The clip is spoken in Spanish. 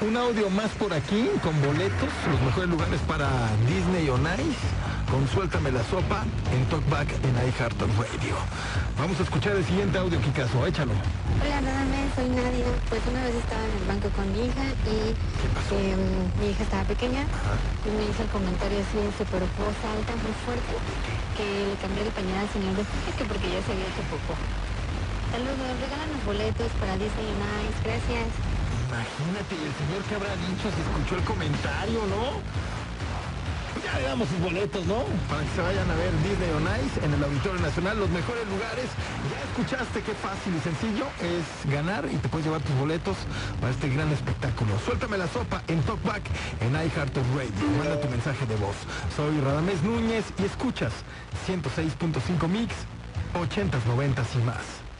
Un audio más por aquí con boletos, los mejores lugares para Disney on Ice, con Suéltame la Sopa en Talkback en iHeartRadio. Vamos a escuchar el siguiente audio, Kikazo, échalo. Hola, Radamés, soy Nadia. Pues una vez estaba en el banco con mi hija y mi hija estaba pequeña y me hizo el comentario así en super voz alta, muy fuerte, que le cambié el pañal al señor de que porque ya se había hecho popó. Saludos, regálanos boletos para Disney on Ice, gracias. Imagínate, el señor que habrá dicho si escuchó el comentario, ¿no? Ya le damos sus boletos, ¿no? Para que se vayan a ver Disney on Ice en el Auditorio Nacional, los mejores lugares. Ya escuchaste qué fácil y sencillo es ganar y te puedes llevar tus boletos para este gran espectáculo. Suéltame la sopa en Talkback en iHeartRadio. Manda tu mensaje de voz. Soy Radamés Núñez y escuchas 106.5 Mix, 80s, 90s y más.